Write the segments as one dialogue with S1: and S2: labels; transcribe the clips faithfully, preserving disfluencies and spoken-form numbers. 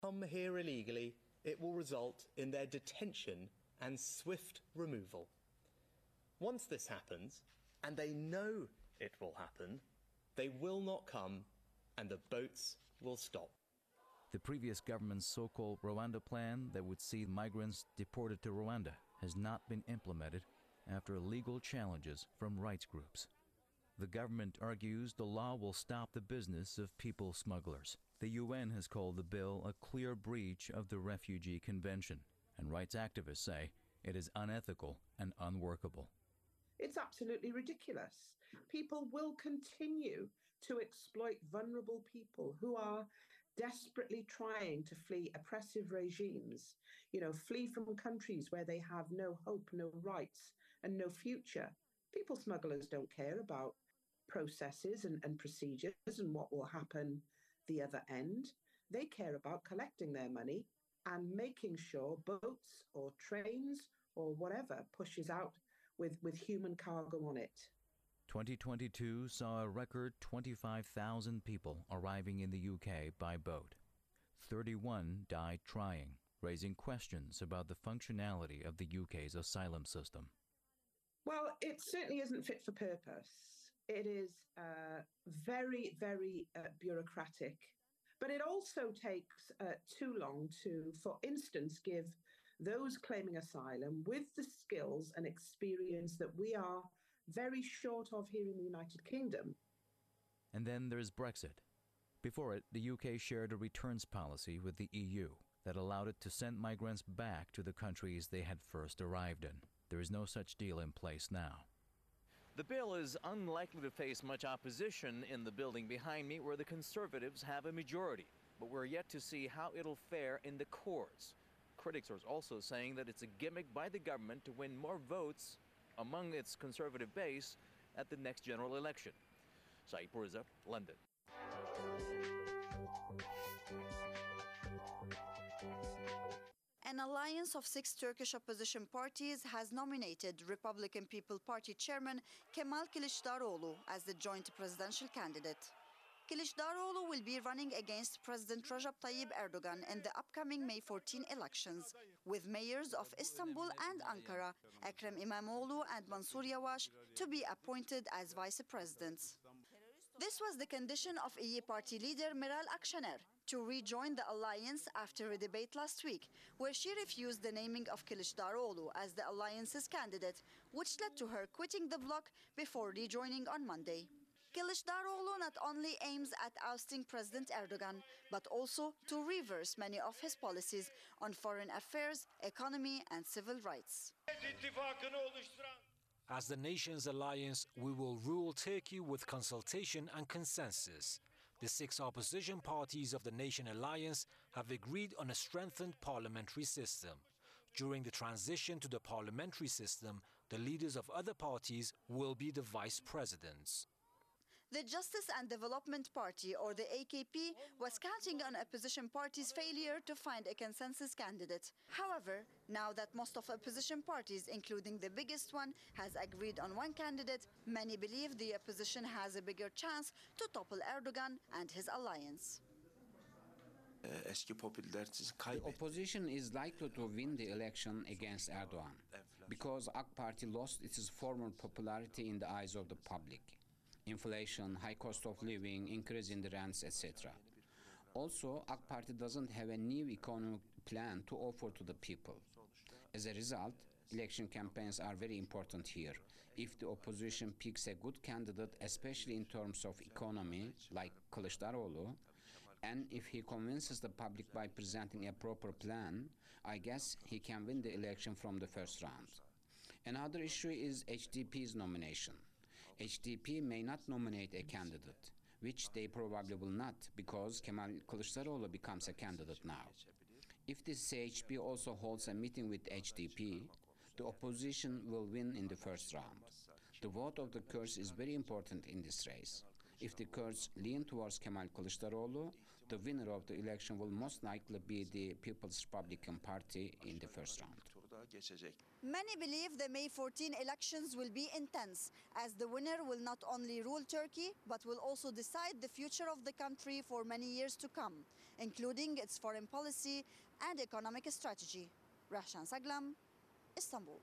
S1: come here illegally, it will result in their detention and swift removal. Once this happens, and they know it will happen, they will not come and the boats will stop.
S2: The previous government's so-called Rwanda plan that would see migrants deported to Rwanda has not been implemented after legal challenges from rights groups. The government argues the law will stop the business of people smugglers. The U N has called the bill a clear breach of the Refugee Convention, and rights activists say it is unethical and unworkable.
S3: It's absolutely ridiculous. People will continue to exploit vulnerable people who are desperately trying to flee oppressive regimes, you know, flee from countries where they have no hope, no rights, and no future. People smugglers don't care about processes and, and procedures and what will happen the other end. They care about collecting their money and making sure boats or trains or whatever pushes out with, with human cargo on it.
S2: twenty twenty-two saw a record twenty-five thousand people arriving in the U K by boat. thirty-one died trying, raising questions about the functionality of the U K's asylum system.
S3: Well, it certainly isn't fit for purpose. It is uh, very, very uh, bureaucratic. But it also takes uh, too long to, for instance, give those claiming asylum with the skills and experience that we are very short of here in the United Kingdom.
S2: And then there's Brexit. Before it, the U K shared a returns policy with the E U that allowed it to send migrants back to the countries they had first arrived in. There is no such deal in place now.
S4: The bill is unlikely to face much opposition in the building behind me, where the Conservatives have a majority. But we're yet to see how it'll fare in the courts. Critics are also saying that it's a gimmick by the government to win more votes among its Conservative base at the next general election. Saeed Purza, London.
S5: An alliance of six Turkish opposition parties has nominated Republican People Party chairman Kemal Kılıçdaroğlu as the joint presidential candidate. Kılıçdaroğlu will be running against President Recep Tayyip Erdogan in the upcoming May fourteenth elections, with mayors of Istanbul and Ankara, Ekrem İmamoğlu and Mansur Yavaş, to be appointed as vice presidents. This was the condition of İYİ Party leader Meral Akşener to rejoin the alliance after a debate last week, where she refused the naming of Kılıçdaroğlu as the alliance's candidate, which led to her quitting the bloc before rejoining on Monday. Kılıçdaroğlu not only aims at ousting President Erdogan, but also to reverse many of his policies on foreign affairs, economy and civil rights.
S6: As the nation's alliance, we will rule Turkey with consultation and consensus. The six opposition parties of the Nation Alliance have agreed on a strengthened parliamentary system. During the transition to the parliamentary system, the leaders of other parties will be the vice presidents.
S5: The Justice and Development Party, or the A K P, was counting on opposition parties' failure to find a consensus candidate. However, now that most of opposition parties, including the biggest one, has agreed on one candidate, many believe the opposition has a bigger chance to topple Erdogan and his alliance.
S7: The opposition is likely to win the election against Erdogan because A K Party lost its former popularity in the eyes of the public. Inflation, high cost of living, increase in the rents, et cetera. Also, A K Party doesn't have a new economic plan to offer to the people. As a result, election campaigns are very important here. If the opposition picks a good candidate, especially in terms of economy, like Kılıçdaroğlu, and if he convinces the public by presenting a proper plan, I guess he can win the election from the first round. Another issue is H D P's nomination. H D P may not nominate a candidate, which they probably will not, because Kemal Kılıçdaroğlu becomes a candidate now. If the C H P also holds a meeting with H D P, the opposition will win in the first round. The vote of the Kurds is very important in this race. If the Kurds lean towards Kemal Kılıçdaroğlu, the winner of the election will most likely be the People's Republican Party in the first round.
S5: Many believe the May fourteenth elections will be intense, as the winner will not only rule Turkey, but will also decide the future of the country for many years to come, including its foreign policy and economic strategy. Rahshan Saglam, Istanbul.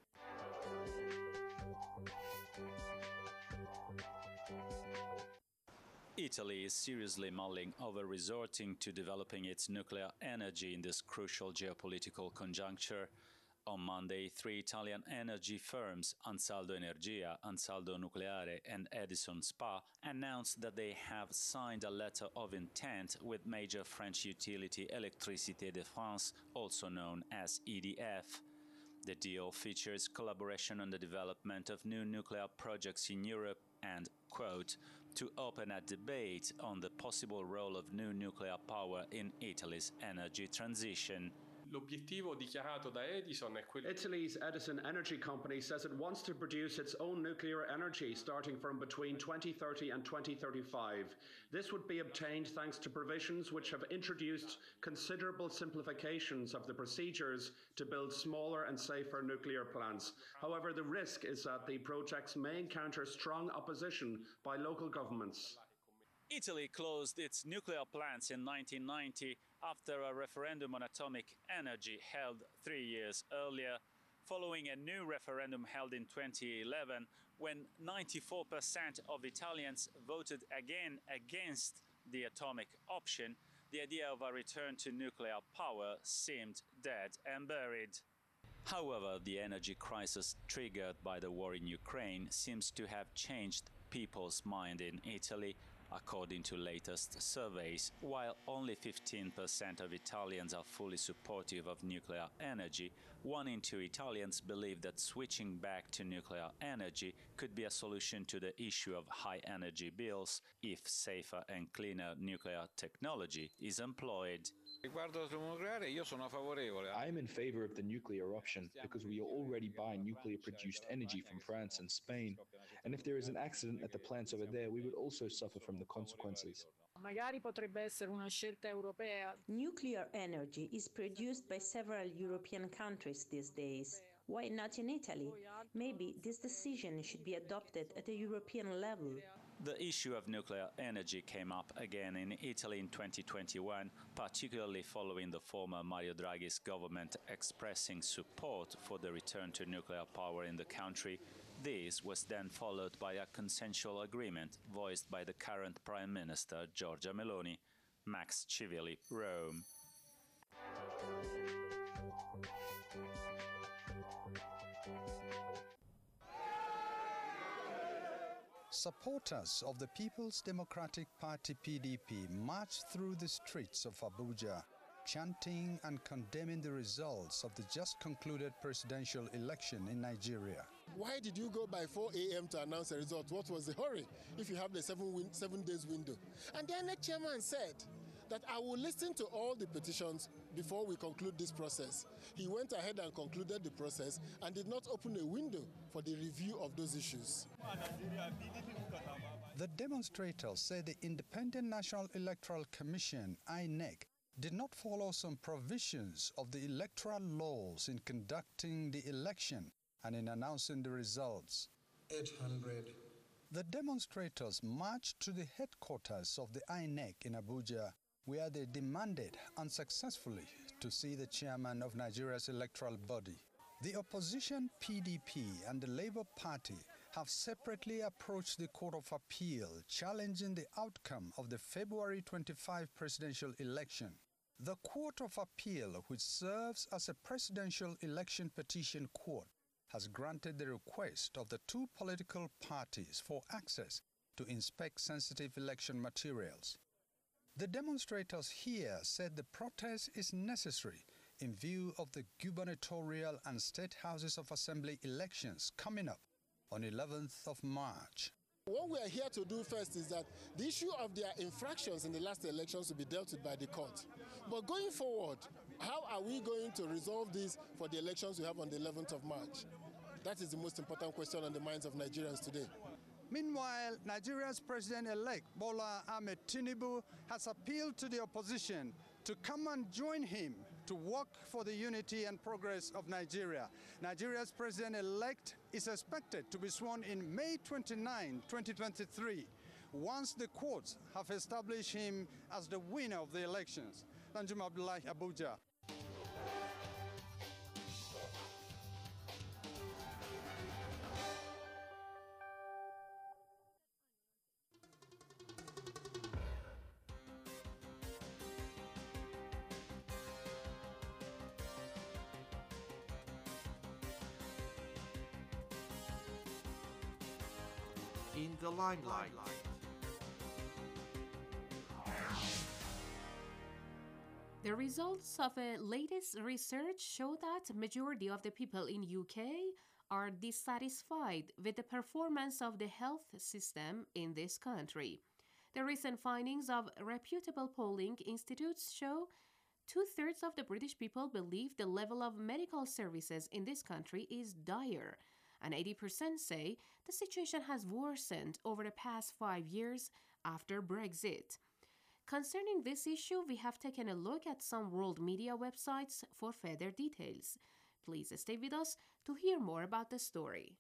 S8: Italy is seriously mulling over resorting to developing its nuclear energy in this crucial geopolitical conjuncture. On Monday, three Italian energy firms, Ansaldo Energia, Ansaldo Nucleare and Edison Spa, announced that they have signed a letter of intent with major French utility Électricité de France, also known as E D F. The deal features collaboration on the development of new nuclear projects in Europe and, quote, to open a debate on the possible role of new nuclear power in Italy's energy transition.
S9: L'obiettivo dichiarato da Edison è quello.
S10: Italy's Edison Energy Company says it wants to produce its own nuclear energy starting from between twenty thirty and twenty thirty-five. This would be obtained thanks to provisions which have introduced considerable simplifications of the procedures to build smaller and safer nuclear plants. However, the risk is that the projects may encounter strong opposition by local governments.
S8: Italy closed its nuclear plants in nineteen ninety after a referendum on atomic energy held three years earlier, following a new referendum held in twenty eleven when ninety-four percent of Italians voted again against the atomic option. The idea of a return to nuclear power seemed dead and buried. However, the energy crisis triggered by the war in Ukraine seems to have changed people's mind in Italy. According to latest surveys, while only fifteen percent of Italians are fully supportive of nuclear energy, one in two Italians believe that switching back to nuclear energy could be a solution to the issue of high energy bills if safer and cleaner nuclear technology is employed.
S11: I am in favor of the nuclear option because we already buy nuclear-produced energy from France and Spain, and if there is an accident at the plants over there, we would also suffer from the consequences.
S12: Nuclear energy is produced by several European countries these days. Why not in Italy? Maybe this decision should be adopted at a European level.
S8: The issue of nuclear energy came up again in Italy in twenty twenty-one, particularly following the former Mario Draghi's government expressing support for the return to nuclear power in the country. This was then followed by a consensual agreement voiced by the current Prime Minister Giorgia Meloni. Max Civilli, Rome.
S13: Supporters of the People's Democratic Party P D P marched through the streets of Abuja, chanting and condemning the results of the just concluded presidential election in Nigeria.
S14: Why did you go by four A M to announce the result? What was the hurry if you have the seven, win seven days window? And then the chairman said that I will listen to all the petitions before we conclude this process. He went ahead and concluded the process and did not open a window for the review of those issues.
S13: The demonstrators said the Independent National Electoral Commission, I N E C, did not follow some provisions of the electoral laws in conducting the election and in announcing the results.
S15: eight hundred.
S13: The demonstrators marched to the headquarters of the I N E C in Abuja, where they demanded unsuccessfully to see the chairman of Nigeria's electoral body. The opposition P D P and the Labour Party have separately approached the Court of Appeal, challenging the outcome of the February twenty-fifth presidential election. The Court of Appeal, which serves as a presidential election petition court, has granted the request of the two political parties for access to inspect sensitive election materials. The demonstrators here said the protest is necessary in view of the gubernatorial and state houses of assembly elections coming up on eleventh of March.
S14: What we are here to do first is that the issue of their infractions in the last elections will be dealt with by the court. But going forward, how are we going to resolve this for the elections we have on the eleventh of March? That is the most important question on the minds of Nigerians today.
S13: Meanwhile, Nigeria's president-elect Bola Ahmed Tinubu has appealed to the opposition to come and join him to work for the unity and progress of Nigeria. Nigeria's president-elect is expected to be sworn in May twenty-ninth, twenty twenty-three, once the courts have established him as the winner of the elections. Danjuma Abdullahi, Abuja.
S15: In the limelight.
S16: The results of a latest research show that majority of the people in U K are dissatisfied with the performance of the health system in this country. The recent findings of reputable polling institutes show two-thirds of the British people believe the level of medical services in this country is dire, and eighty percent say the situation has worsened over the past five years after Brexit. Concerning this issue, we have taken a look at some world media websites for further details. Please stay with us to hear more about the story.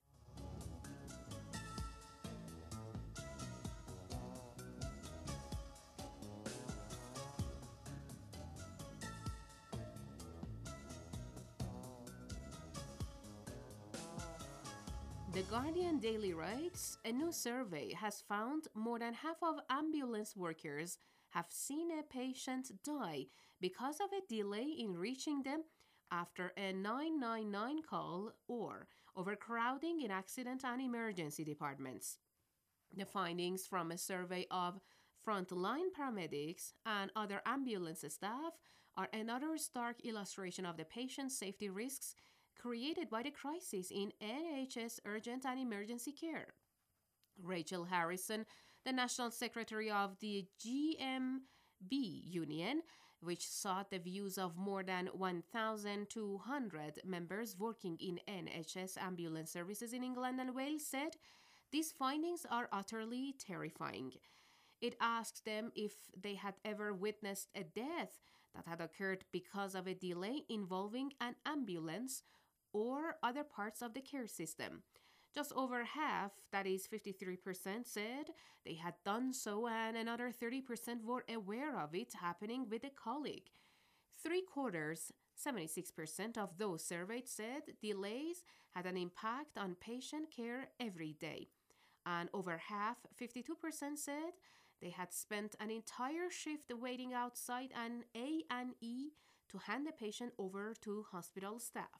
S16: The Guardian daily writes, a new survey has found more than half of ambulance workers have seen a patient die because of a delay in reaching them after a nine nine nine call or overcrowding in accident and emergency departments. The findings from a survey of frontline paramedics and other ambulance staff are another stark illustration of the patient safety risks created by the crisis in N H S urgent and emergency care. Rachel Harrison, the National Secretary of the G M B Union, which sought the views of more than one thousand two hundred members working in N H S ambulance services in England and Wales, said these findings are utterly terrifying. It asked them if they had ever witnessed a death that had occurred because of a delay involving an ambulance or other parts of the care system. Just over half, that is fifty-three percent, said they had done so, and another thirty percent were aware of it happening with a colleague. Three quarters, seventy-six percent of those surveyed said delays had an impact on patient care every day. And over half, fifty-two percent, said they had spent an entire shift waiting outside an A and E to hand the patient over to hospital staff.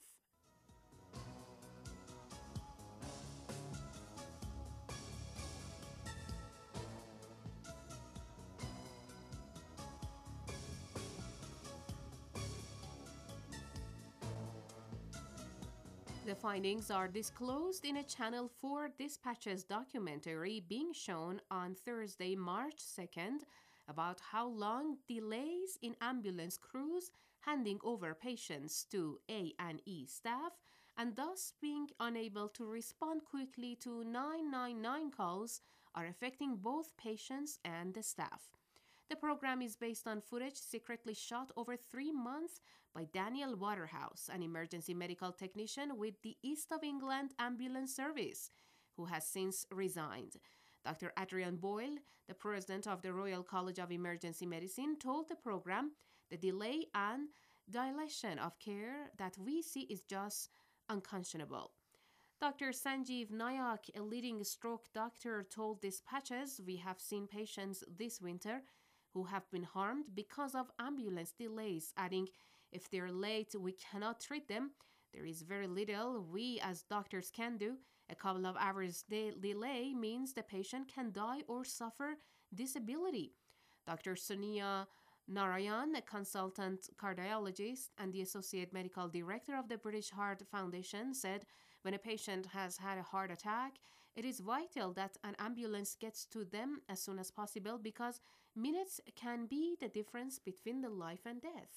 S16: The findings are disclosed in a Channel four Dispatches documentary being shown on Thursday, March second, about how long delays in ambulance crews handing over patients to A and E staff and thus being unable to respond quickly to nine nine nine calls are affecting both patients and the staff. The program is based on footage secretly shot over three months by Daniel Waterhouse, an emergency medical technician with the East of England Ambulance Service, who has since resigned. Doctor Adrian Boyle, the president of the Royal College of Emergency Medicine, told the program the delay and dilation of care that we see is just unconscionable. Doctor Sanjeev Nayak, a leading stroke doctor, told Dispatches, we have seen patients this winter who have been harmed because of ambulance delays, adding, if they're late, we cannot treat them. There is very little we as doctors can do. A couple of hours de- delay means the patient can die or suffer disability. Doctor Sonia Narayan, a consultant cardiologist and the associate medical director of the British Heart Foundation, said when a patient has had a heart attack, it is vital that an ambulance gets to them as soon as possible because minutes can be the difference between the life and death.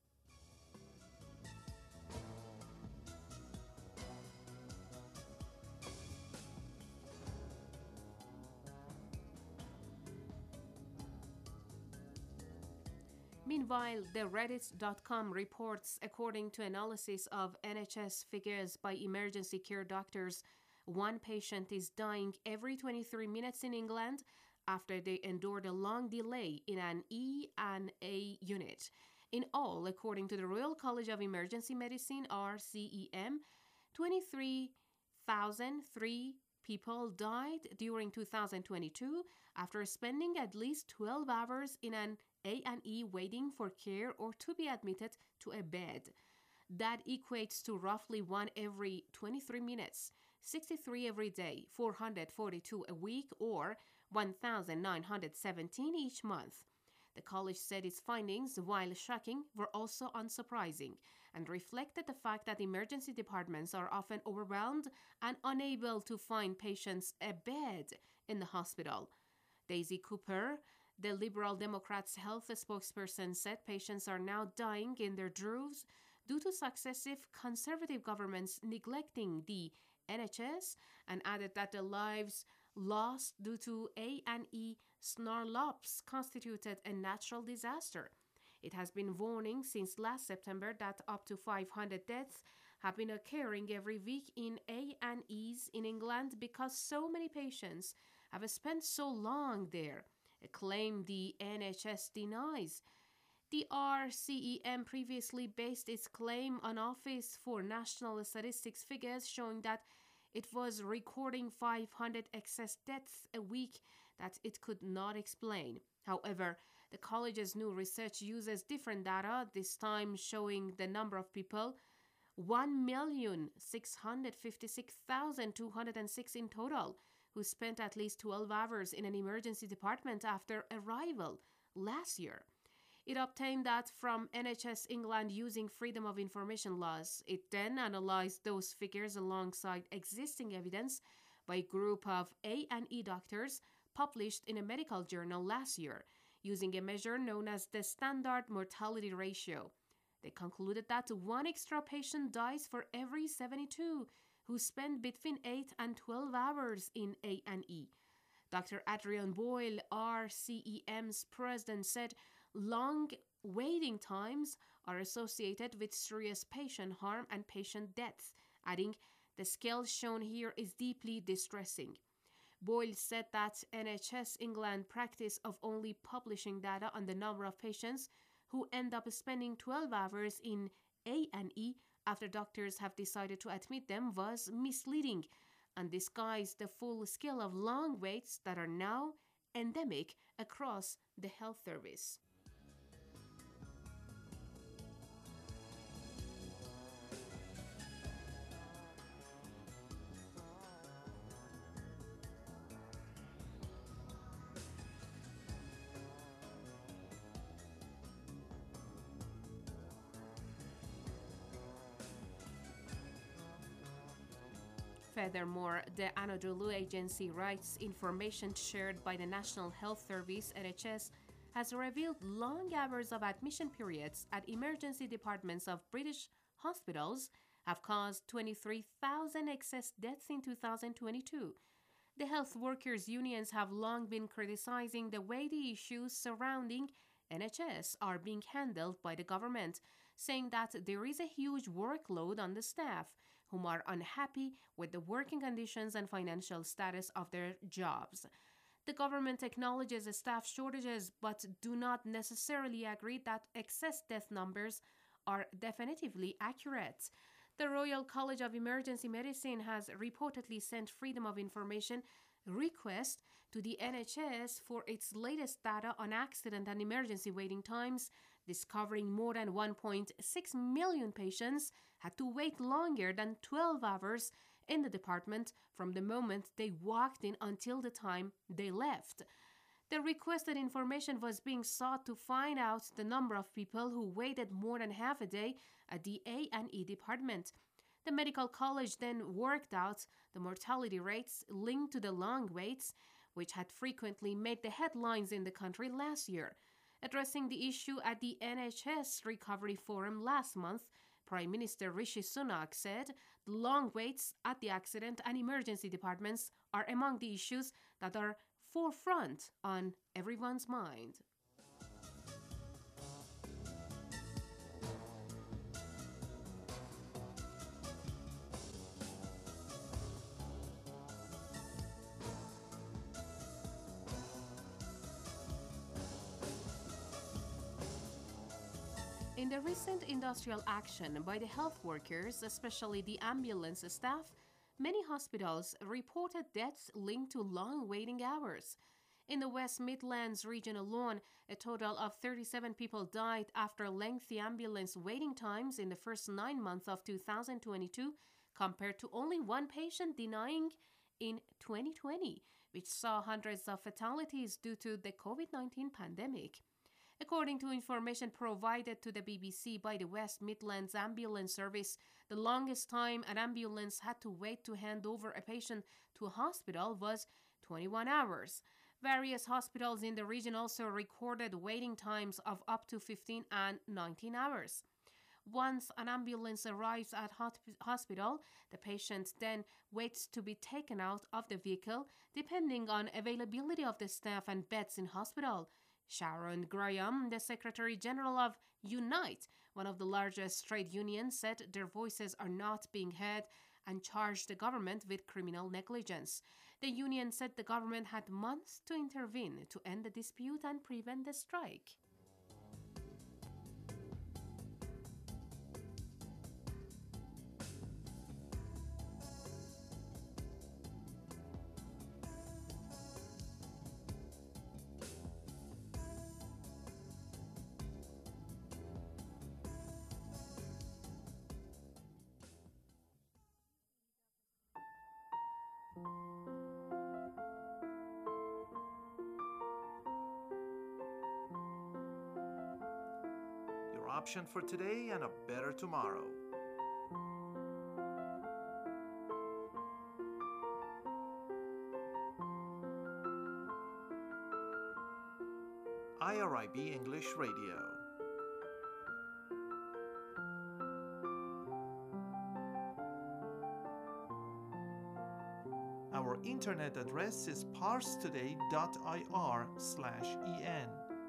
S16: Meanwhile, the Reddit dot com reports, according to analysis of N H S figures by emergency care doctors, one patient is dying every twenty-three minutes in England after they endured a long delay in an E and A unit. In all, according to the Royal College of Emergency Medicine, R C E M, twenty-three thousand three people died during two thousand twenty-two after spending at least twelve hours in an A and E waiting for care or to be admitted to a bed. That equates to roughly one every twenty-three minutes, sixty-three every day, four hundred forty-two a week, or one thousand nine hundred seventeen each month. The college said its findings, while shocking, were also unsurprising and reflected the fact that emergency departments are often overwhelmed and unable to find patients a bed in the hospital. Daisy Cooper, the Liberal Democrats' health spokesperson, said patients are now dying in their droves due to successive conservative governments neglecting the N H S, and added that the lives lost due to A and E snarlops constituted a natural disaster. It has been warning since last September that up to five hundred deaths have been occurring every week in A and Es in England because so many patients have spent so long there, a claim the N H S denies. The R C E M previously based its claim on Office for National Statistics figures showing that it was recording five hundred excess deaths a week that it could not explain. However, the college's new research uses different data, this time showing the number of people, one million six hundred fifty-six thousand two hundred six in total, who spent at least twelve hours in an emergency department after arrival last year. It obtained that from N H S England using Freedom of Information laws. It then analyzed those figures alongside existing evidence by a group of A and E doctors published in a medical journal last year, using a measure known as the Standard Mortality Ratio. They concluded that one extra patient dies for every seventy-two who spend between eight and twelve hours in A and E. Doctor Adrian Boyle, R C E M's president, said long waiting times are associated with serious patient harm and patient deaths, adding, "The scale shown here is deeply distressing." Boyle said that N H S England practice of only publishing data on the number of patients who end up spending twelve hours in A and E after doctors have decided to admit them was misleading and disguised the full scale of long waits that are now endemic across the health service. Furthermore, the Anadolu Agency writes information shared by the National Health Service, N H S, has revealed long hours of admission periods at emergency departments of British hospitals have caused twenty-three thousand excess deaths in two thousand twenty-two. The health workers' unions have long been criticizing the way the issues surrounding N H S are being handled by the government, saying that there is a huge workload on the staff, whom are unhappy with the working conditions and financial status of their jobs. The government acknowledges staff shortages but do not necessarily agree that excess death numbers are definitively accurate. The Royal College of Emergency Medicine has reportedly sent Freedom of Information request to the N H S for its latest data on accident and emergency waiting times, discovering more than one point six million patients had to wait longer than twelve hours in the department from the moment they walked in until the time they left. The requested information was being sought to find out the number of people who waited more than half a day at the A and E department. The medical college then worked out the mortality rates linked to the long waits, which had frequently made the headlines in the country last year. Addressing the issue at the N H S Recovery Forum last month, Prime Minister Rishi Sunak said the long waits at the accident and emergency departments are among the issues that are forefront on everyone's mind. In the recent industrial action by the health workers, especially the ambulance staff, many hospitals reported deaths linked to long waiting hours. In the West Midlands region alone, a total of thirty-seven people died after lengthy ambulance waiting times in the first nine months of two thousand twenty-two, compared to only one patient dying in twenty twenty, which saw hundreds of fatalities due to the COVID nineteen pandemic. According to information provided to the B B C by the West Midlands Ambulance Service, the longest time an ambulance had to wait to hand over a patient to a hospital was twenty-one hours. Various hospitals in the region also recorded waiting times of up to fifteen and nineteen hours. Once an ambulance arrives at hot- hospital, the patient then waits to be taken out of the vehicle, depending on availability of the staff and beds in hospital. Sharon Graham, the Secretary General of Unite, one of the largest trade unions, said their voices are not being heard and charged the government with criminal negligence. The union said the government had months to intervene to end the dispute and prevent the strike.
S15: Your option for today and a better tomorrow. I R I B English Radio. Our internet address is parstoday dot I R slash E N.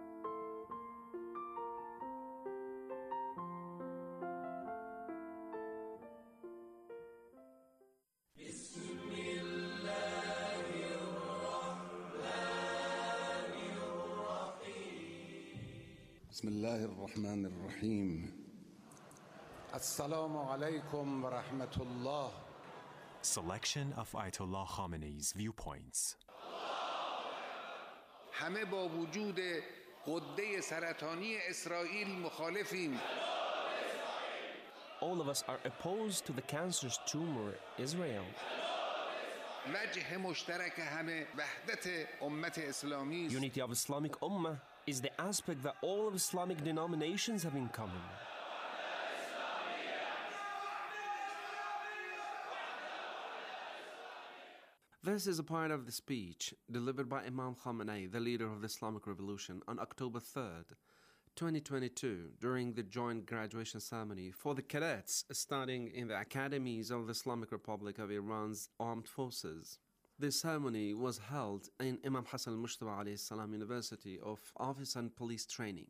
S17: بسم الله الرحمن الرحيم السلام عليكم ورحمة الله.
S18: Selection of Ayatollah Khamenei's viewpoints.
S17: همه با وجود غده سرطانی اسرائیل مخالفیم.
S19: All of us are opposed to the cancerous tumor Israel.
S17: وجه مشترک همه وحدت امت اسلامی.
S19: Unity of Islamic Ummah is the aspect that all of Islamic denominations have in common.
S20: This is a part of the speech delivered by Imam Khamenei, the leader of the Islamic Revolution, on October third, twenty twenty-two, during the joint graduation ceremony for the cadets studying in the academies of the Islamic Republic of Iran's armed forces. This ceremony was held in Imam Hassan al-Mujtaba alayhi salam University of Office and Police Training.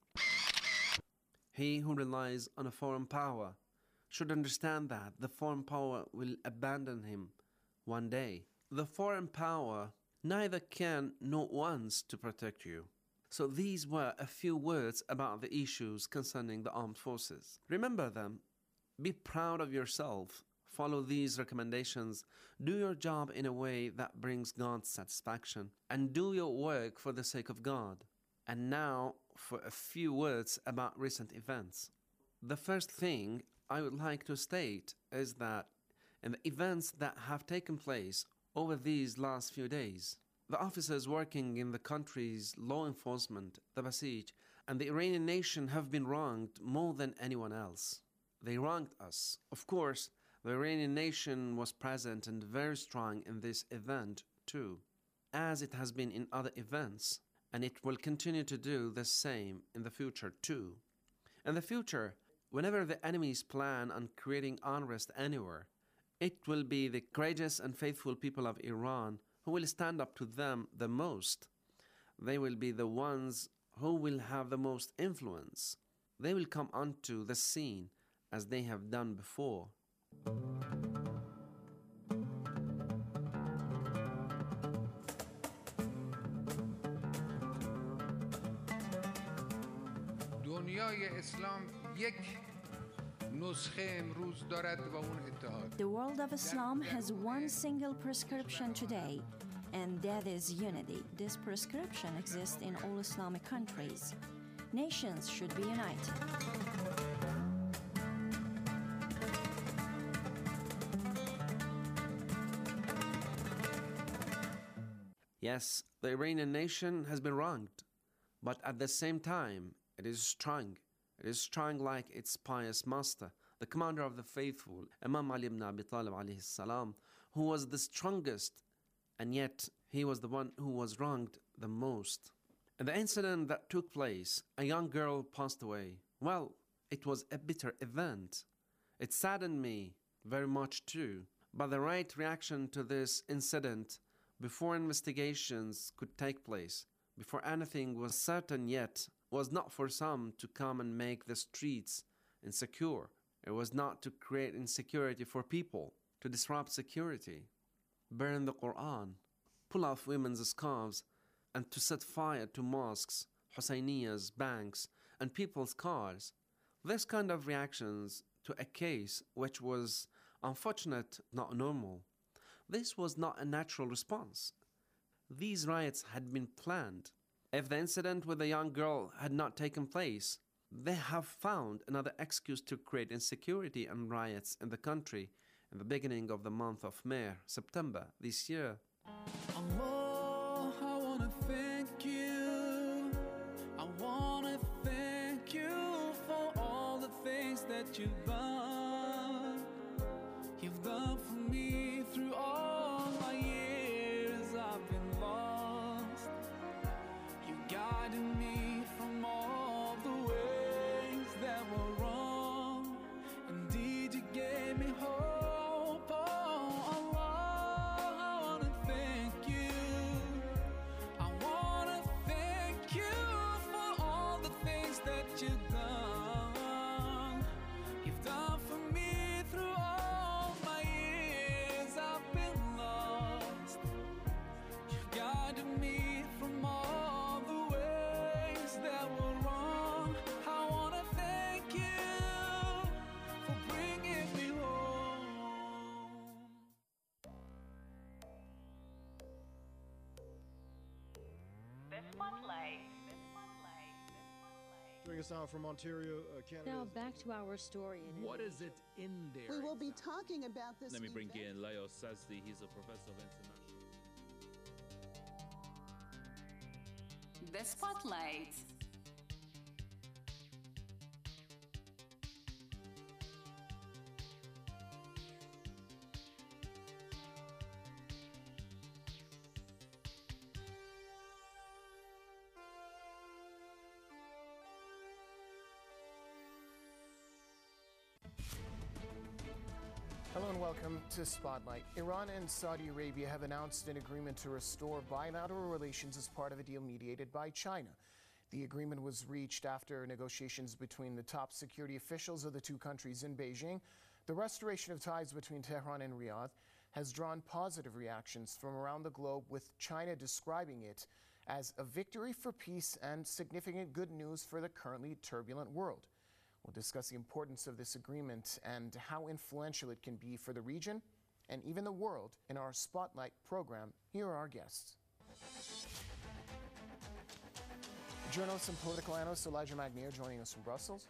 S20: He who relies on a foreign power should understand that the foreign power will abandon him one day. The foreign power neither can nor wants to protect you. So these were a few words about the issues concerning the armed forces. Remember them. Be proud of yourself. Follow these recommendations. Do your job in a way that brings God's satisfaction. And do your work for the sake of God. And now for a few words about recent events. The first thing I would like to state is that in the events that have taken place over these last few days, the officers working in the country's law enforcement, the Basij, and the Iranian nation have been wronged more than anyone else. They wronged us. Of course, the Iranian nation was present and very strong in this event too, as it has been in other events, and it will continue to do the same in the future too. In the future, whenever the enemies plan on creating unrest anywhere, it will be the courageous and faithful people of Iran who will stand up to them the most. They will be the ones who will have the most influence. They will come onto the scene as they have done before.
S17: دنیای جهانی اسلام یک نسخه امروز دارد و اون اتحاد.
S21: The world of Islam has one single prescription today, and that is unity. This prescription exists in all Islamic countries. Nations should be united.
S20: Yes, the Iranian nation has been wronged, but at the same time, it is strong. It is strong like its pious master, the commander of the faithful, Imam Ali ibn Abi Talib alayhi salam, who was the strongest, and yet he was the one who was wronged the most. In the incident that took place, a young girl passed away. Well, it was a bitter event. It saddened me very much too, but the right reaction to this incident before investigations could take place, before anything was certain yet, was not for some to come and make the streets insecure. It was not to create insecurity for people, to disrupt security, burn the Quran, pull off women's scarves, and to set fire to mosques, Husayniyas, banks, and people's cars. This kind of reactions to a case which was unfortunate, not normal. This was not a natural response. These riots had been planned. If the incident with the young girl had not taken place, they have found another excuse to create insecurity and riots in the country in the beginning of the month of May, September this year.
S22: Allah, I wanna thank you. I wanna thank you for all the things that you've done. You've done for me through all my years I've been lost. You guided me from all the ways that were wrong. Indeed, you gave me hope. Oh, Allah, I wanna thank you. I wanna thank you for all the things that you've done. You've done for me through all my years I've been lost. You've guided me from all the ways that were wrong. I wanna thank you for bringing me home.
S23: The Spotlight.
S24: Joining us now from Ontario, uh, Canada.
S25: Now back to our story. In
S26: What is it in there?
S27: We will be talking about this.
S26: Let me bring
S27: event.
S26: in Leo Sazdi. He's a professor of international.
S23: The Spotlight.
S28: Hello and welcome to Spotlight. Iran and Saudi Arabia have announced an agreement to restore bilateral relations as part of a deal mediated by China. The agreement was reached after negotiations between the top security officials of the two countries in Beijing. The restoration of ties between Tehran and Riyadh has drawn positive reactions from around the globe, with China describing it as a victory for peace and significant good news for the currently turbulent world. We'll discuss the importance of this agreement and how influential it can be for the region and even the world in our Spotlight program. Here are our guests. Journalist and political analyst Elijah Magnier joining us from Brussels.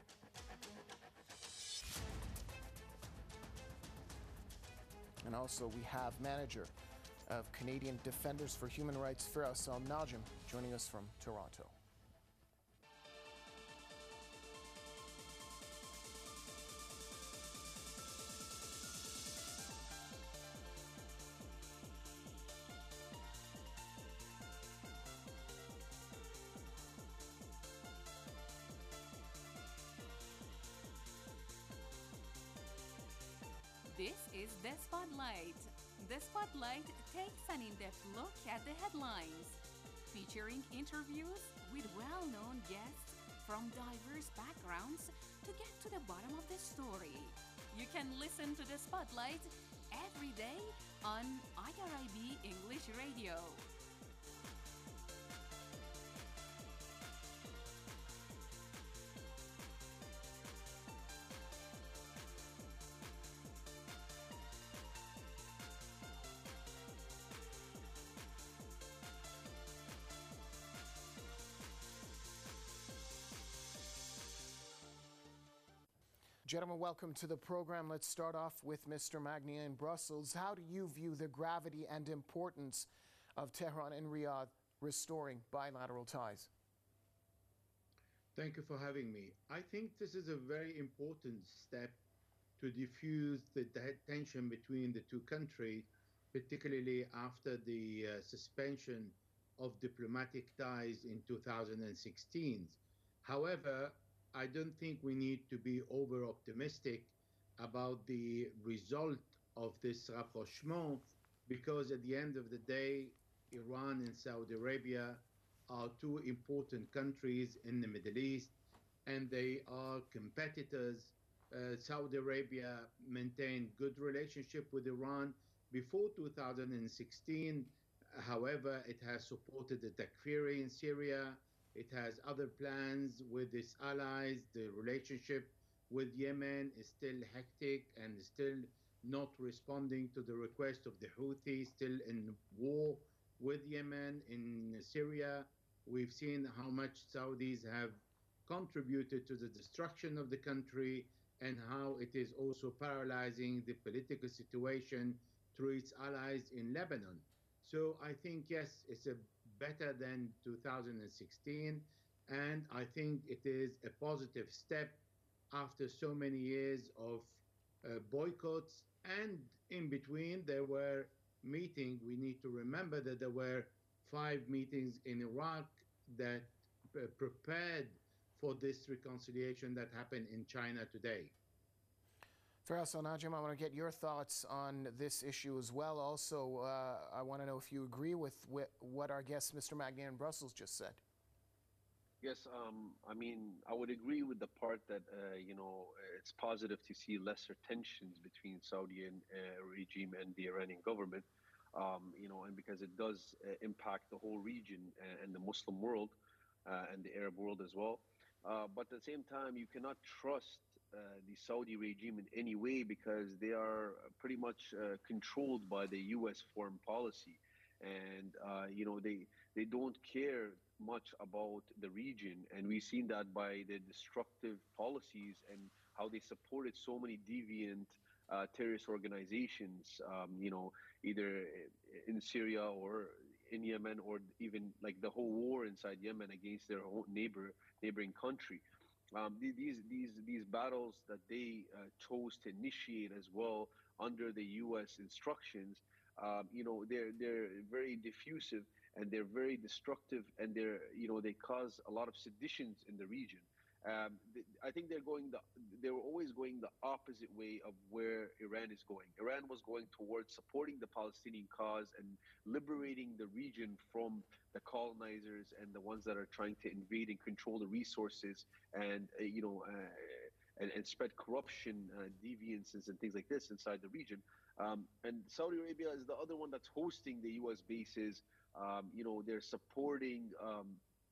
S28: And also we have manager of Canadian Defenders for Human Rights, Firas Al-Najm, joining us from Toronto.
S23: This is The Spotlight. The Spotlight takes an in-depth look at the headlines, featuring interviews with well-known guests from diverse backgrounds to get to the bottom of the story. You can listen to The Spotlight every day on I R I B English Radio.
S28: Gentlemen, welcome to the program. Let's start off with Mister Magnier in Brussels. How do you view the gravity and importance of Tehran and Riyadh restoring bilateral ties?
S1: Thank you for having me. I think this is a very important step to diffuse the tension between the two countries, particularly after the uh, suspension of diplomatic ties in two thousand sixteen. However, I don't think we need to be over-optimistic about the result of this rapprochement, because at the end of the day, Iran and Saudi Arabia are two important countries in the Middle East, and they are competitors. Uh, Saudi Arabia maintained good relationship with Iran before two thousand sixteen. However, it has supported the Takfiri in Syria. It has other plans with its allies. The relationship with Yemen is still hectic and still not responding to the request of the Houthis, still in war with Yemen. In Syria, we've seen how much Saudis have contributed to the destruction of the country and how it is also paralyzing the political situation through its allies in Lebanon. So I think, yes, it's a better than two thousand sixteen, and I think it is a positive step after so many years of uh, boycotts. And in between, there were meetings. We need to remember that there were five meetings in Iraq that uh, prepared for this reconciliation that happened in China today.
S28: Faisal Najam, I want to get your thoughts on this issue as well. Also, uh, I want to know if you agree with wh what our guest, Mister Magnier in Brussels, just said.
S2: Yes, um, I mean, I would agree with the part that, uh, you know, it's positive to see lesser tensions between Saudi and, uh, regime and the Iranian government, um, you know, and because it does uh, impact the whole region and, and the Muslim world uh, and the Arab world as well. Uh, but at the same time, you cannot trust uh, the Saudi regime in any way, because they are pretty much uh, controlled by the U S foreign policy. And, uh, you know, they, they don't care much about the region. And we've seen that by the destructive policies and how they supported so many deviant uh, terrorist organizations, um, you know, either in Syria or in Yemen, or even like the whole war inside Yemen against their own neighbor, neighboring country. Um, these, these, these battles that they uh, chose to initiate as well under the U S instructions, um, you know, they're, they're very diffusive and they're very destructive, and they're, you know, they cause a lot of seditions in the region. Um, th I think they're going the, they were always going the opposite way of where Iran is going. Iran was going towards supporting the Palestinian cause and liberating the region from the colonizers and the ones that are trying to invade and control the resources and, uh, you know, uh, and, and spread corruption, uh, deviances and things like this inside the region. Um, and Saudi Arabia is the other one that's hosting the U S bases. Um, you know, they're supporting um,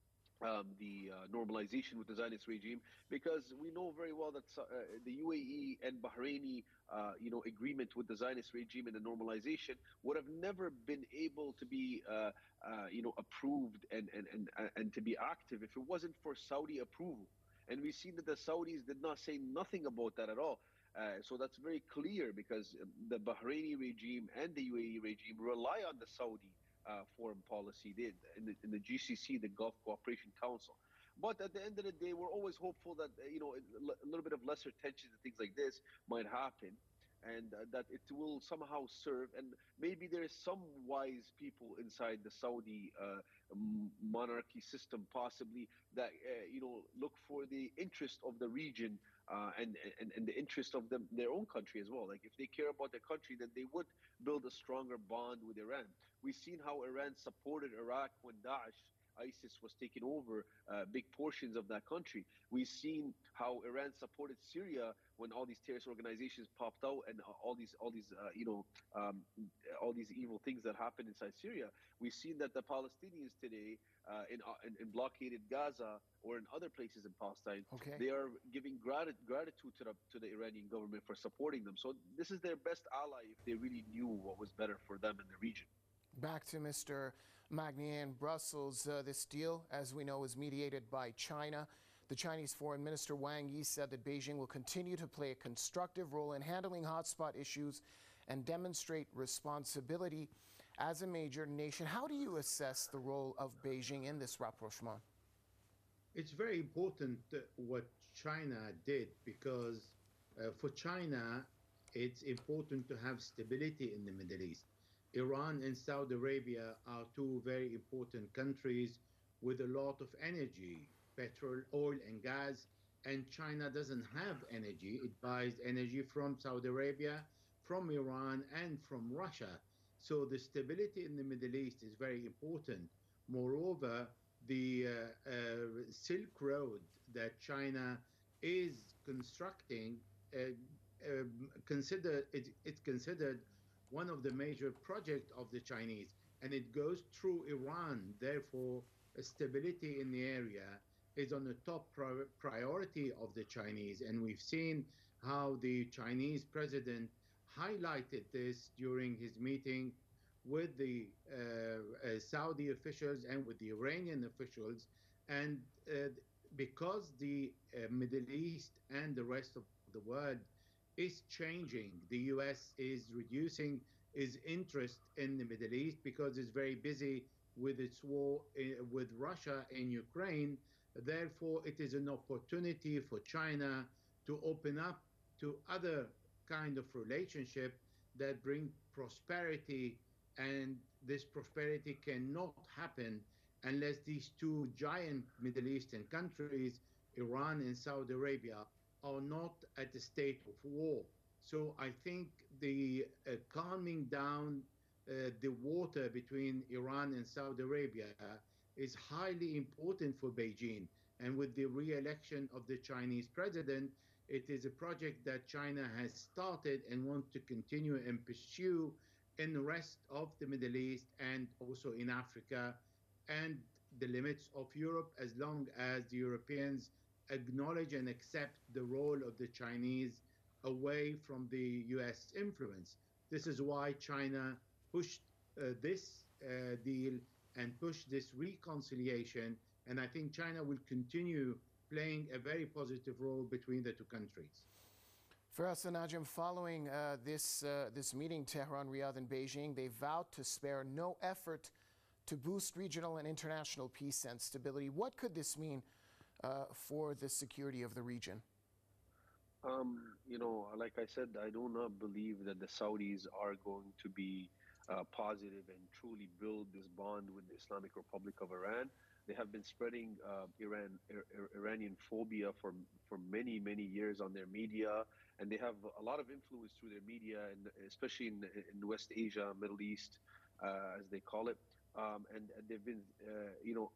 S2: um, the uh, normalization with the Zionist regime, because we know very well that uh, the U A E and Bahraini, uh, you know, agreement with the Zionist regime and the normalization would have never been able to be, uh, uh, you know, approved and, and, and, and to be active if it wasn't for Saudi approval. And we've seen that the Saudis did not say nothing about that at all. Uh, so that's very clear, because the Bahraini regime and the U A E regime rely on the Saudi Uh, foreign policy did in the, in the G C C, the Gulf Cooperation Council. But at the end of the day, we're always hopeful that, uh, you know, a little bit of lesser tensions and things like this might happen, and uh, that it will somehow serve. And maybe there's some wise people inside the Saudi uh, monarchy system, possibly, that, uh, you know, look for the interest of the region uh, and, and, and the interest of them, their own country as well. Like, if they care about their country, then they would build a stronger bond with Iran. We've seen how Iran supported Iraq when Daesh, ISIS, was taking over uh, big portions of that country. We've seen how Iran supported Syria when all these terrorist organizations popped out and all these, all these, uh, you know, um, all these evil things that happened inside Syria. We've seen that the Palestinians today, uh, in, uh, in in blockaded Gaza or in other places in Palestine,
S28: okay,
S1: they are giving grat gratitude to the to the Iranian government for supporting them. So this is their best ally if they really knew what was better for them in the region.
S28: Back to Mister Magnier in Brussels. Uh, this deal, as we know, is mediated by China. The Chinese Foreign Minister Wang Yi said that Beijing will continue to play a constructive role in handling hotspot issues and demonstrate responsibility as a major nation. How do you assess the role of Beijing in this rapprochement?
S1: It's very important uh, what China did, because uh, for China, it's important to have stability in the Middle East. Iran and Saudi Arabia are two very important countries with a lot of energy, petrol, oil, and gas, and China doesn't have energy. It buys energy from Saudi Arabia, from Iran, and from Russia. So the stability in the Middle East is very important. Moreover, the uh, uh, Silk Road that China is constructing, uh, uh, consider it, it's considered one of the major projects of the Chinese, and it goes through Iran. Therefore, stability in the area is on the top pri- priority of the Chinese, and we've seen how the Chinese president highlighted this during his meeting with the uh, uh, Saudi officials and with the Iranian officials. And uh, because the uh, Middle East and the rest of the world is changing, the U S is reducing its interest in the Middle East because it's very busy with its war in, with Russia in Ukraine. Therefore, it is an opportunity for China to open up to other kind of relationship that bring prosperity, and this prosperity cannot happen unless these two giant Middle Eastern countries, Iran and Saudi Arabia, are not at a state of war. So I think the uh, calming down uh, the water between Iran and Saudi Arabia is highly important for Beijing. And with the re-election of the Chinese president, it is a project that China has started and wants to continue and pursue in the rest of the Middle East and also in Africa and the limits of Europe, as long as the Europeans acknowledge and accept the role of the Chinese away from the U S influence. This is why China pushed uh, this uh, deal and pushed this reconciliation, and I think China will continue playing a very positive role between the two countries.
S28: Firas and Najim, following uh, this, uh, this meeting, Tehran, Riyadh, and Beijing, they vowed to spare no effort to boost regional and international peace and stability. What could this mean uh, for the security of the region?
S2: Um, you know, like I said, I do not believe that the Saudis are going to be uh, positive and truly build this bond with the Islamic Republic of Iran. They have been spreading uh, Iran, Ir- Iranian phobia for for many, many years on their media, and they have a lot of influence through their media, and especially in, in West Asia, Middle East, uh, as they call it. Um, and, and they've been, uh, you know,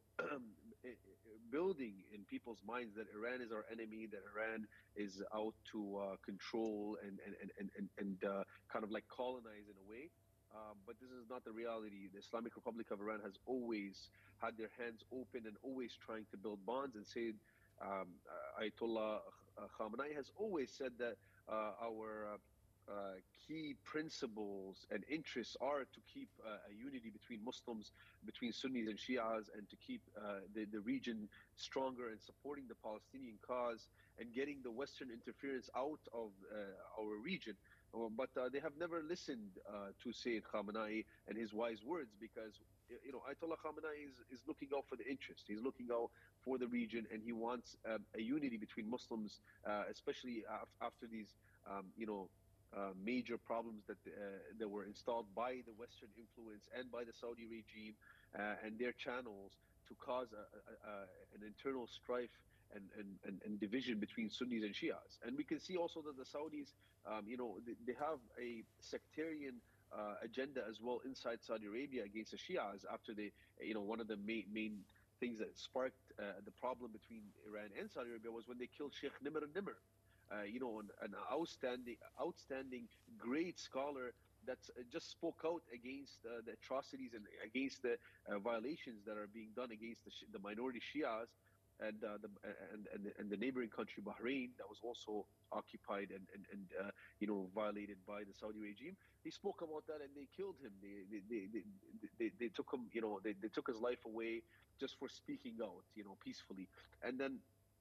S2: building in people's minds that Iran is our enemy, that Iran is out to uh, control and and and and, and uh, kind of like colonize in a way. Uh, but this is not the reality. The Islamic Republic of Iran has always had their hands open and always trying to build bonds. And say, um, Ayatollah Khamenei has always said that uh, our uh, uh, key principles and interests are to keep uh, a unity between Muslims, between Sunnis and Shias, and to keep uh, the, the region stronger and supporting the Palestinian cause and getting the Western interference out of uh, our region. But uh, they have never listened uh, to Sayyid Khamenei and his wise words, because, you know, Ayatollah Khamenei is, is looking out for the interest. He's looking out for the region, and he wants uh, a unity between Muslims, uh, especially af- after these, um, you know, uh, major problems that uh, that were installed by the Western influence and by the Saudi regime uh, and their channels to cause a, a, a, an internal strife And, and, and division between Sunnis and Shias. And we can see also that the Saudis, um, you know, they, they have a sectarian uh, agenda as well inside Saudi Arabia against the Shias after they, you know, one of the main, main things that sparked uh, the problem between Iran and Saudi Arabia was when they killed Sheikh Nimr al-Nimr, uh, you know, an, an outstanding, outstanding great scholar that just spoke out against uh, the atrocities and against the uh, violations that are being done against the, the minority Shias. And, uh, the, and and and the neighboring country Bahrain, that was also occupied and and, and uh, you know, violated by the Saudi regime. He spoke about that, and they killed him. They they they they, they, they took him. You know, they, they took his life away just for speaking out, you know, peacefully. And then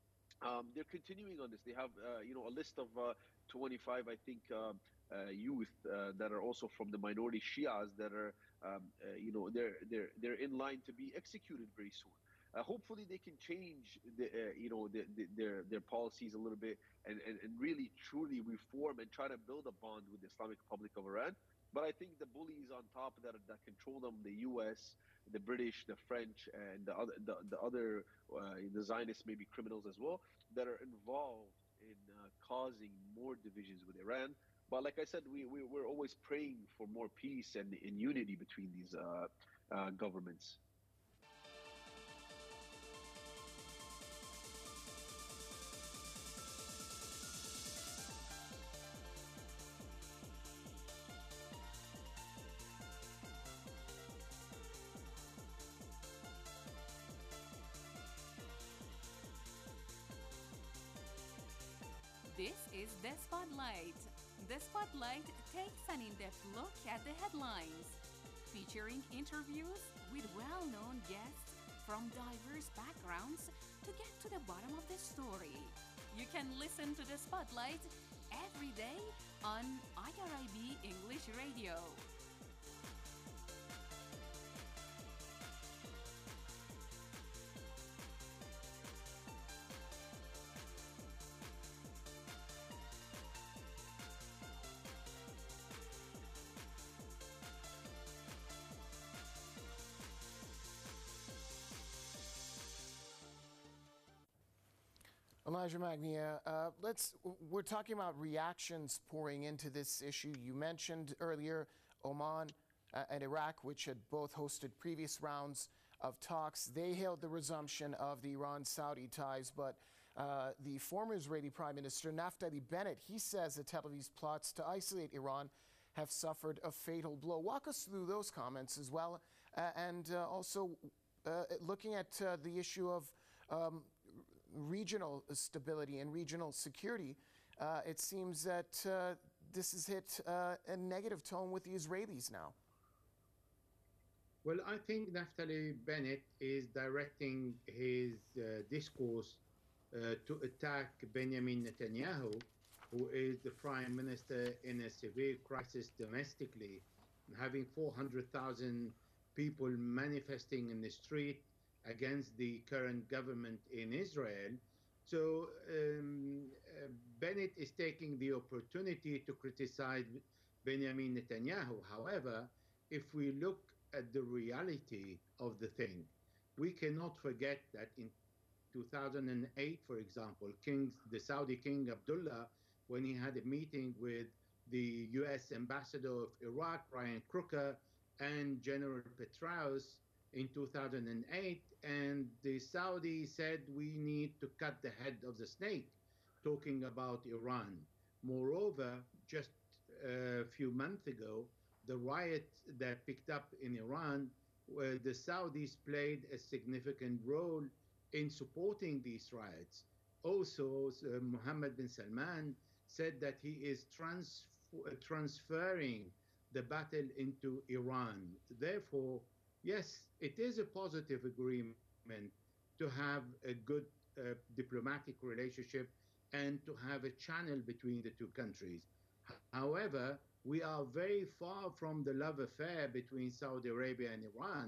S2: Um, they're continuing on this. They have, uh, you know, a list of uh, twenty-five, I think, uh, uh, youth uh, that are also from the minority Shias that are, um, uh, you know, they're they're they're in line to be executed very soon. Uh, hopefully, they can change, the, uh, you know, the, the, their their policies a little bit and, and, and really truly reform and try to build a bond with the Islamic Republic of Iran. But I think the bullies on top that that control them, the U S, the British, the French, and the other the, the other uh, the Zionists, maybe criminals as well, that are involved in uh, causing more divisions with Iran. But like I said, we, we we're always praying for more peace and, and unity between these uh, uh, governments.
S23: This is The Spotlight. The Spotlight takes an in-depth look at the headlines, featuring interviews with well-known guests from diverse backgrounds to get to the bottom of the story. You can listen to The Spotlight every day on I R I B English Radio.
S28: Elijah Magnia, uh, let's, we're talking about reactions pouring into this issue. You mentioned earlier Oman uh, and Iraq, which had both hosted previous rounds of talks. They hailed the resumption of the Iran-Saudi ties, but uh, the former Israeli Prime Minister Naftali Bennett, he says that Tel Aviv's plots to isolate Iran have suffered a fatal blow. Walk us through those comments as well, uh, and uh, also uh, looking at uh, the issue of um, regional stability and regional security. Uh, it seems that uh, this has hit uh, a negative tone with the Israelis now.
S1: Well, I think Naftali Bennett is directing his uh, discourse uh, to attack Benjamin Netanyahu, who is the prime minister in a severe crisis domestically, having four hundred thousand people manifesting in the street against the current government in Israel. So um, uh, Bennett is taking the opportunity to criticize Benjamin Netanyahu. However, if we look at the reality of the thing, we cannot forget that in two thousand eight, for example, King, the Saudi King Abdullah, when he had a meeting with the U S ambassador of Iraq, Ryan Crooker, and General Petraeus in two thousand eight, and the Saudis said we need to cut the head of the snake, talking about Iran. Moreover, just a few months ago, the riot that picked up in Iran, where the Saudis played a significant role in supporting these riots. Also, uh, Mohammed bin Salman said that he is trans transferring the battle into Iran. Therefore, yes, it is a positive agreement to have a good uh, diplomatic relationship and to have a channel between the two countries. However, we are very far from the love affair between Saudi Arabia and Iran.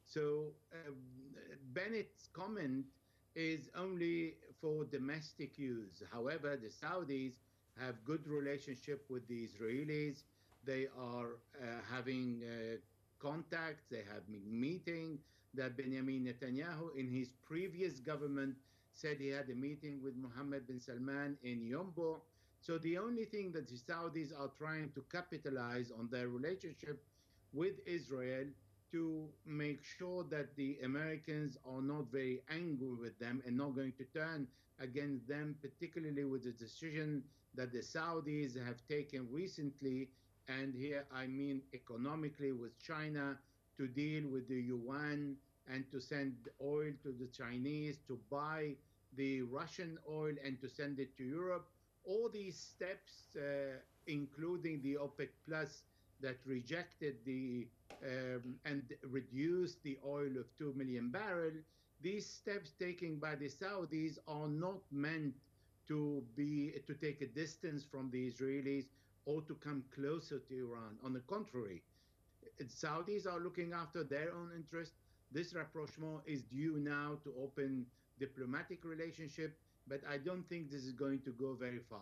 S1: So uh, Bennett's comment is only for domestic use. However, the Saudis have good relationship with the Israelis. They are uh, having uh, contacts, they have been meeting. That Benjamin Netanyahu in his previous government said he had a meeting with Mohammed bin Salman in Yombo. So the only thing that the Saudis are trying to capitalize on their relationship with Israel to make sure that the Americans are not very angry with them and not going to turn against them, particularly with the decision that the Saudis have taken recently, and here I mean economically with China, to deal with the yuan and to send oil to the Chinese, to buy the Russian oil and to send it to Europe. All these steps, uh, including the OPEC Plus that rejected the um, and reduced the oil of two million barrels, these steps taken by the Saudis are not meant to be to take a distance from the Israelis or to come closer to Iran. On the contrary, Saudis are looking after their own interest. This rapprochement is due now to open diplomatic relationship, but I don't think this is going to go very far.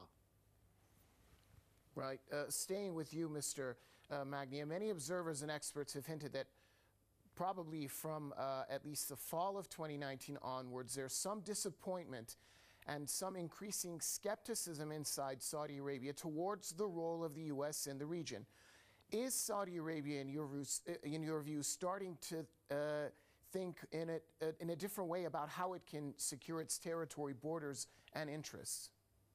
S28: Right. Uh, staying with you, Mister Uh, Magnia, many observers and experts have hinted that probably from uh, at least the fall of twenty nineteen onwards, there's some disappointment and some increasing skepticism inside Saudi Arabia towards the role of the U S in the region. Is Saudi Arabia, in your, in your view, starting to uh, think in a, uh, in a different way about how it can secure its territory, borders, and interests?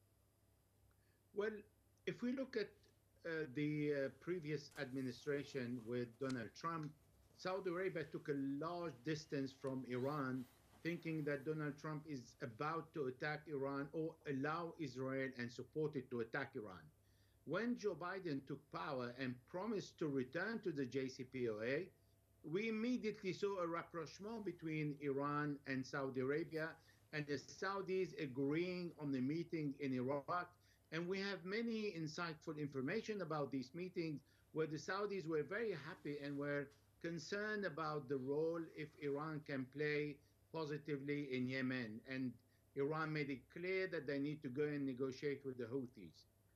S1: Well, if we look at uh, the uh, previous administration with Donald Trump, Saudi Arabia took a large distance from Iran, thinking that Donald Trump is about to attack Iran or allow Israel and support it to attack Iran. When Joe Biden took power and promised to return to the J C P O A, we immediately saw a rapprochement between Iran and Saudi Arabia, and the Saudis agreeing on the meeting in Iraq. And we have many insightful information about these meetings where the Saudis were very happy and were concerned about the role if Iran can play positively in Yemen. And Iran made it clear that they need to go and negotiate with the Houthis.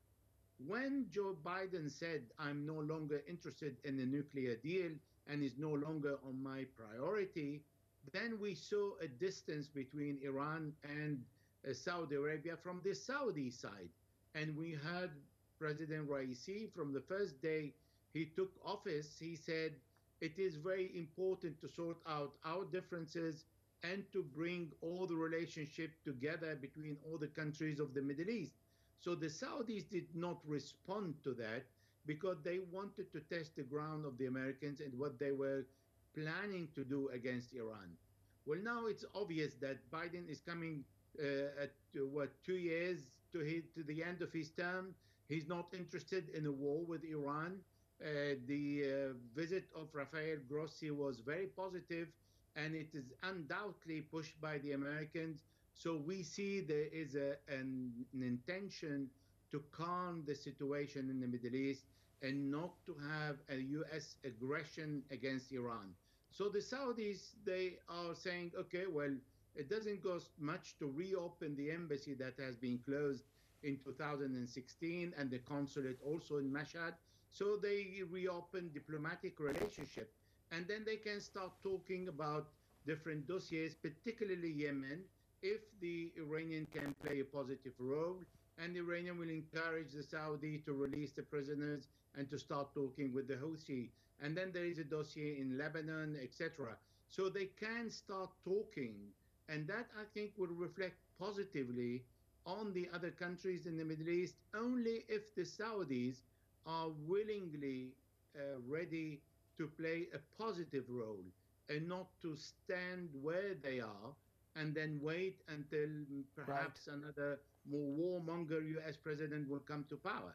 S1: When Joe Biden said, I'm no longer interested in the nuclear deal and is no longer on my priority, then we saw a distance between Iran and uh, Saudi Arabia from the Saudi side. And we heard President Raisi from the first day he took office, he said, it is very important to sort out our differences and to bring all the relationship together between all the countries of the Middle East. So the Saudis did not respond to that because they wanted to test the ground of the Americans and what they were planning to do against Iran. Well, now it's obvious that Biden is coming uh, at uh, what, two years to, his, to the end of his term. He's not interested in a war with Iran. Uh, the uh, visit of Rafael Grossi was very positive, and it is undoubtedly pushed by the Americans. So we see there is a, an, an intention to calm the situation in the Middle East and not to have a U S aggression against Iran. So the Saudis, they are saying, okay, well, it doesn't cost much to reopen the embassy that has been closed in two thousand sixteen and the consulate also in Mashhad. So they reopen diplomatic relationship, and then they can start talking about different dossiers, particularly Yemen, if the Iranian can play a positive role, and the Iranian will encourage the Saudi to release the prisoners and to start talking with the Houthi. And then there is a dossier in Lebanon, et cetera. So they can start talking, and that, I think, will reflect positively on the other countries in the Middle East only if the Saudis are willingly uh, ready to play a positive role and not to stand where they are and then wait until perhaps right. another more warmonger U S president will come to power.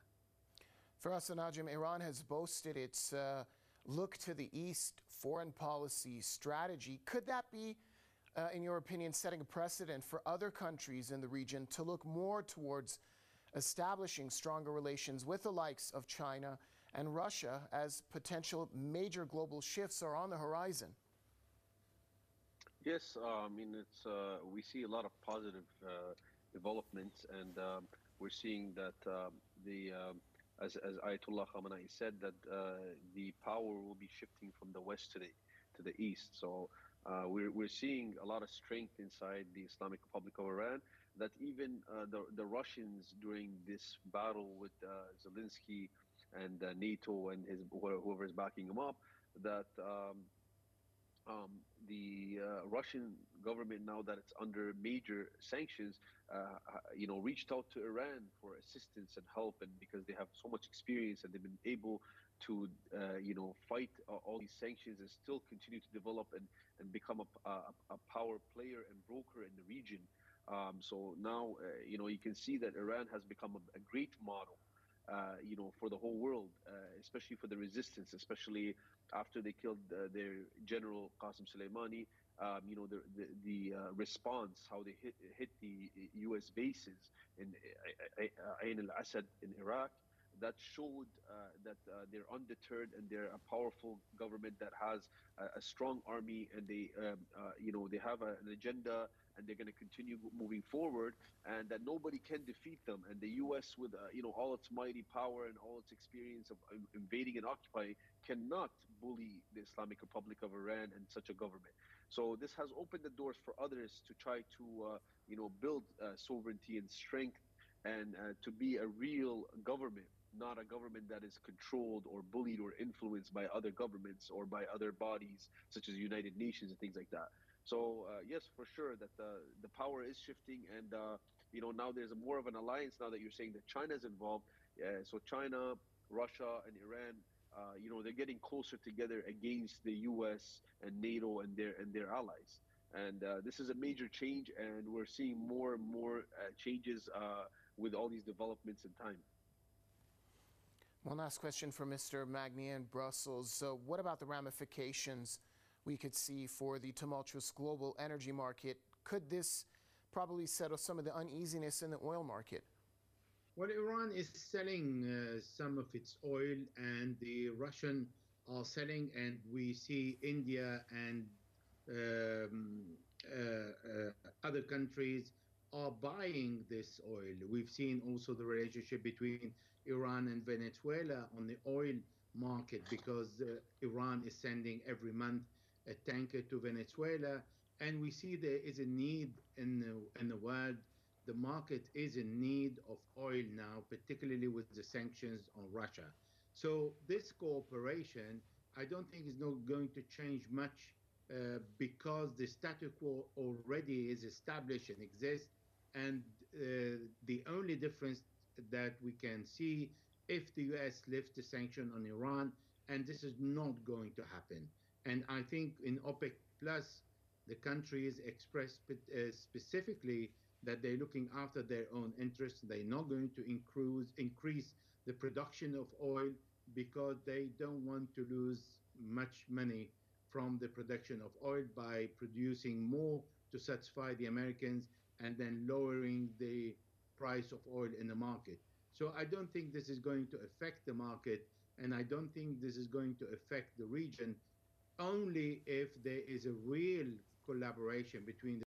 S28: Firas Al-Najm, Iran has boasted its uh, look to the East foreign policy strategy. Could that be, uh, in your opinion, setting a precedent for other countries in the region to look more towards establishing stronger relations with the likes of China and Russia as potential major global shifts are on the horizon?
S2: Yes, uh, I mean, it's uh, we see a lot of positive uh, developments, and um, we're seeing that uh, the um, as, as Ayatollah Khamenei said, that uh, the power will be shifting from the west to the to the east. So uh, we're we're seeing a lot of strength inside the Islamic Republic of Iran. That even uh, the the Russians during this battle with uh, Zelensky and uh, NATO and his whoever is backing him up, that um, um, the uh, Russian government, now that it's under major sanctions, uh, you know, reached out to Iran for assistance and help, and because they have so much experience and they've been able to, uh, you know, fight uh, all these sanctions and still continue to develop and, and become a, a, a power player and broker in the region. Um, so now, uh, you know, you can see that Iran has become a, a great model, uh, you know, for the whole world, uh, especially for the resistance, especially after they killed uh, their general Qasem Soleimani. um, you know, the the, the uh, response, how they hit hit the U S bases in Ain al-Assad in Iraq, that showed uh, that uh, they're undeterred and they're a powerful government that has a, a strong army, and they, um, uh, you know, they have a, an agenda, and they're going to continue moving forward, and that nobody can defeat them. And the U S, with uh, you know, all its mighty power and all its experience of invading and occupying, cannot bully the Islamic Republic of Iran and such a government. So this has opened the doors for others to try to, uh, you know, build uh, sovereignty and strength, and uh, to be a real government, not a government that is controlled or bullied or influenced by other governments or by other bodies such as United Nations and things like that. So uh, yes, for sure that the the power is shifting, and uh, you know, now there's a more of an alliance now that you're saying that China is involved. Uh, so China, Russia, and Iran, uh, you know, they're getting closer together against the U S and NATO and their and their allies. And uh, this is a major change, and we're seeing more and more uh, changes uh, with all these developments in time.
S28: One last question for Mister Magnier in Brussels. So what about the ramifications we could see for the tumultuous global energy market? Could this probably settle some of the uneasiness in the oil market?
S1: Well, Iran is selling uh, some of its oil, and the Russian are selling, and we see India and um, uh, uh, other countries are buying this oil. We've seen also the relationship between Iran and Venezuela on the oil market, because uh, Iran is sending every month a tanker to Venezuela, and we see there is a need in the, in the world. The market is in need of oil now, particularly with the sanctions on Russia. So this cooperation, I don't think is not going to change much, uh, because the status quo already is established and exists. And uh, the only difference that we can see, if the U S lifts the sanction on Iran, and this is not going to happen. And I think in OPEC Plus, the countries expressed spe- uh, specifically that they're looking after their own interests. They're not going to increase, increase the production of oil, because they don't want to lose much money from the production of oil by producing more to satisfy the Americans and then lowering the price of oil in the market. So I don't think this is going to affect the market, and I don't think this is going to affect the region, only if there is a real collaboration between the